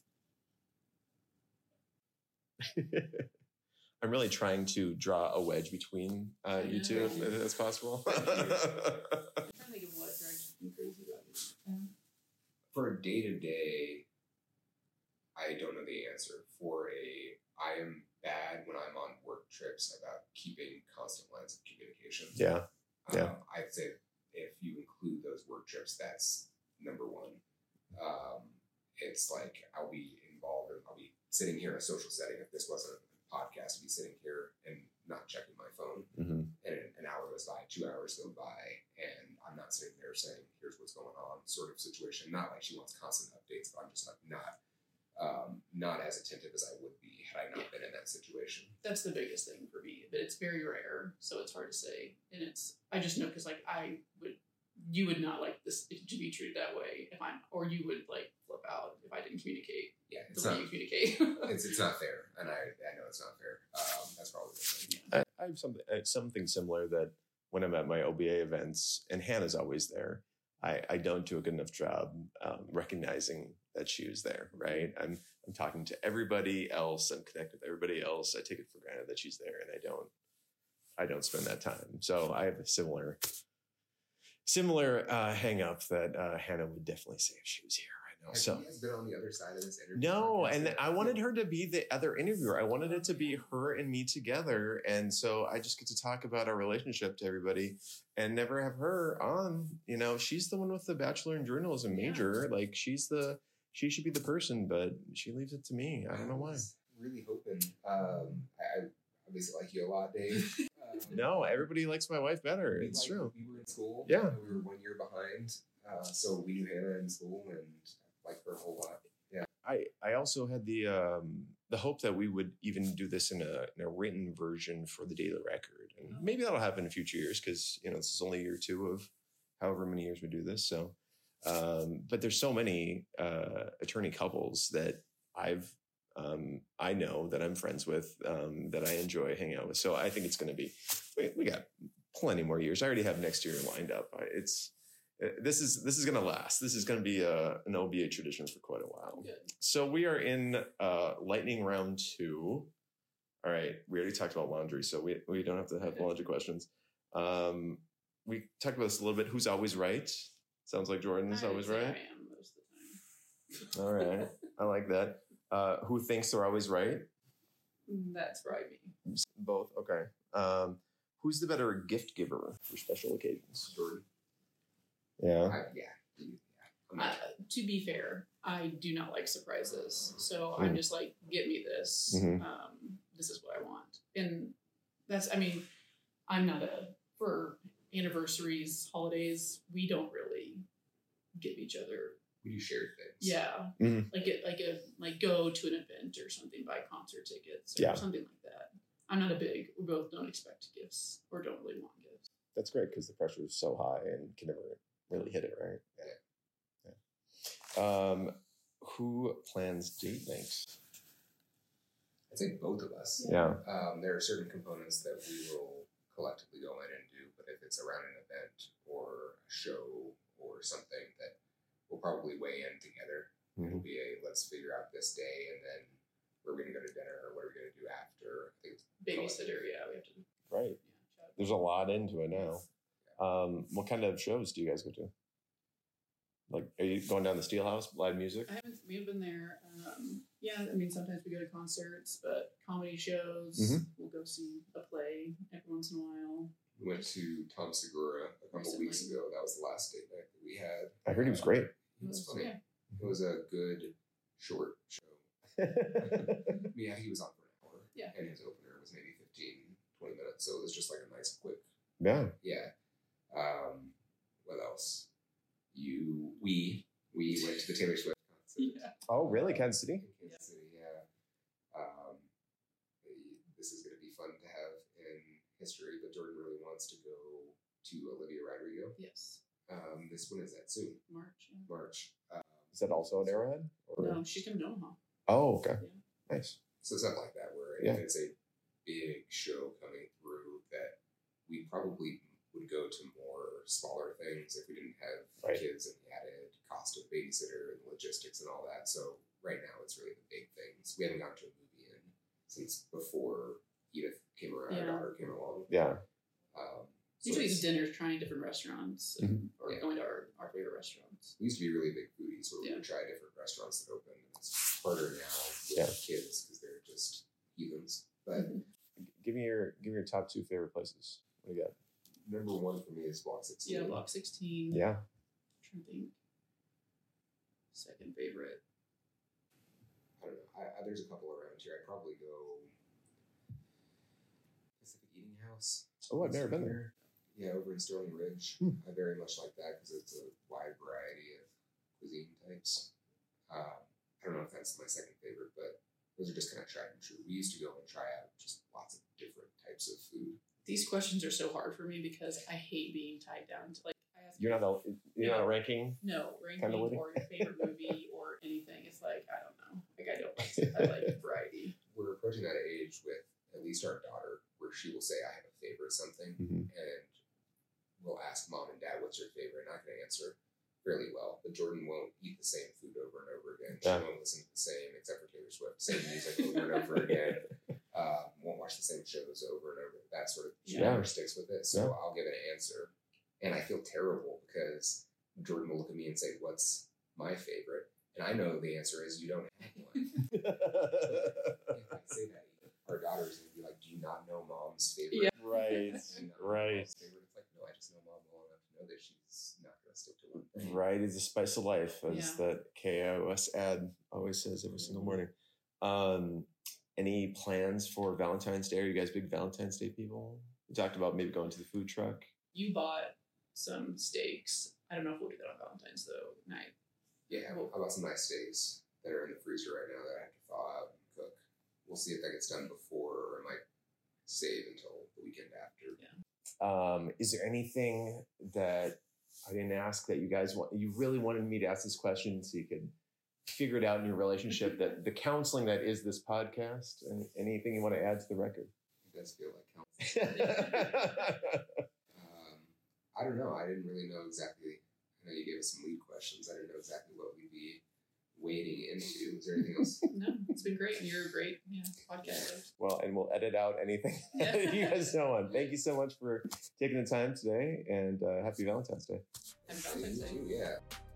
I'm really trying to draw a wedge between you two, if that's possible. I'm trying to think of what drives me crazy about you. For day to day, I don't know the answer. I am bad when I'm on work trips about keeping constant lines of communication. Yeah. I'd say if you include those work trips, that's number one. It's like I'll be involved and I'll be sitting here in a social setting. If this wasn't a podcast, I'd be sitting here and not checking my phone. Mm-hmm. And an hour goes by, 2 hours go by, and I'm not sitting there saying, here's what's going on, sort of situation. Not like she wants constant updates, but I'm just like not as attentive as I would be had I not been in that situation. That's the biggest thing for me, but it's very rare, so it's hard to say. And I just know because like you would not like this to be treated that way or you would like flip out if I didn't communicate. Yeah, the way you communicate. it's not fair, and I know it's not fair. That's probably the thing. I have something similar that when I'm at my OBA events, and Hannah's always there, I don't do a good enough job recognizing that she was there, right? I'm talking to everybody else. I'm connected with everybody else. I take it for granted that she's there, and I don't spend that time. So I have a similar hang up that Hannah would definitely say if she was here right now. Have So you guys been on the other side of this interview? no, and I wanted her to be the other interviewer. I wanted it to be her and me together. And so I just get to talk about our relationship to everybody and never have her on. You know, she's the one with the bachelor in journalism major. Like she should be the person, but she leaves it to me. I don't know why. was really hoping. I obviously like you a lot, Dave. No, everybody likes my wife better. It's true. We were in school. Yeah. We were 1 year behind. So we knew Hannah in school and liked her a whole lot. Yeah. I also had the hope that we would even do this in a written version for the Daily Record, and maybe that'll happen in future years because this is only year 2 of however many years we do this. So, but there's so many attorney couples that I know that I'm friends with that I enjoy hanging out with. So I think it's going to be we got plenty more years. I already have next year lined up. This is going to last. This is going to be an OBA tradition for quite a while. Good. So we are in lightning round 2. All right. We already talked about laundry, so we don't have to have laundry questions. We talked about this a little bit. Who's always right? Sounds like Jordan's I would always say right. I am most of the time. All right. I like that. Who thinks they're always right? That's probably me. Both. Okay. Who's the better gift giver for special occasions? Jordan. Yeah. I'm not- To be fair, I do not like surprises. So I'm just like, get me this. Mhm. This is what I want. And that's, I mean, I'm not for anniversaries, holidays, we don't really give each other. We do shared things. Yeah. Mhm. Like go to an event or something, buy concert tickets or Yeah. something like that. I'm not we both don't expect gifts or don't really want gifts. That's great because the pressure is so high and can never really hit it, right? Yeah. Who plans date nights? I'd say both of us. Yeah. There are certain components that we will collectively go in and do, but if it's around an event or a show or something that we'll probably weigh in together. It'll be let's figure out this day and then where we're going to go to dinner or what are we going to do after. I think it's Babysitter, yeah, we have to. Right. Yeah, There's a lot into it now. What kind of shows do you guys go to? Like, are you going down the Steelhouse, live music? we haven't been there. Yeah, I mean, sometimes we go to concerts, but comedy shows, we'll go see a play every once in a while. We went to Tom Segura a couple Recently. weeks ago. That was the last date night that we had. I heard he was great. It was funny. Yeah. It was a good short show. Yeah, he was on for an hour. Yeah. And his opener was maybe 15, 20 minutes. So it was just like a nice quick. Yeah. Yeah. What else? We went to the Taylor Swift concert. Yeah. Oh, really? Kansas City? In Kansas City, yeah. This is going to be fun to have in history, but Jordan really wants to go to Olivia Rodrigo. Yes. This one is that soon, March. Yeah. March. Is that also an Arrowhead? Or? No, she's coming to Omaha. Oh, okay. Yeah. Nice. So something like that, where Yeah. it's a big show coming through that we probably would go to more smaller things if we didn't have Right. kids and the added cost of babysitter and logistics and all that. So right now it's really the big things. We haven't gone to a movie in since before Edith came around, Yeah. our daughter came along. Yeah. So Usually it's it's- dinners, trying different restaurants, or Yeah. going to our favorite restaurants. we used to be really big foodies where we Yeah. would try different restaurants that open. It's harder now with Yeah. kids because they're just heathens. But Give me your top two favorite places. What do you got? number one for me is Block 16. Yeah, Block 16. Yeah. I'm trying to think. Second favorite. I don't know. There's a couple around here. I'd probably go Pacific Eating House. Oh, I've never been there. Yeah, over in Sterling Ridge. Hmm. I very much like that because it's a wide variety of cuisine types. I don't know if that's my second favorite, but those are just kind of tried and true. We used to go and try out just lots of different types of food. These questions are so hard for me because I hate being tied down to I ask You're not a ranking. no ranking Kinda witty. or your favorite movie or anything. It's like I don't know. I don't like it. I like variety. We're approaching that age with at least our daughter where she will say, I have a favorite something. Mhm. And we'll ask mom and dad, what's your favorite? And I can answer fairly well. But Jordan won't eat the same food over and over again. She Yeah. won't listen to the same, except for Taylor Swift, same music over and over again. Won't watch the same shows over and over. That sort of, she Yeah. never sticks with it. So Yeah. I'll give an answer. And I feel terrible because Jordan will look at me and say, what's my favorite? And I know the answer is you don't have one. If I say that, our daughter's going to be like, do you not know mom's favorite? Yeah. Right. Do you not know Right. mom's favorite? It's like, no, I just know mom well enough to know that she's not going to stick to one thing. Right is the spice of life, as Yeah. that KOS ad always says every single morning. Any plans for Valentine's Day? Are you guys big Valentine's Day people? We talked about maybe going to the food truck. You bought some steaks. I don't know if we'll do that on Valentine's though night. Yeah, how about some nice steaks that are in the freezer right now that I have to thaw out and cook? We'll see if that gets done before, or I might save until the weekend after. Yeah. Is there anything that I didn't ask that you guys want? You really wanted me to ask this question so you could figure it out in your relationship. That the counseling that is this podcast, and anything you want to add to the record. It does feel like counseling. I don't know. I didn't really know exactly. I know you gave us some lead questions. I didn't know exactly what we'd be wading into. Is there anything else? No, it's been great. And you're a great podcast. Well, and we'll edit out anything Yeah. you guys don't want. Thank you so much for taking the time today, and happy Valentine's Day. Happy Valentine's Day. Yeah.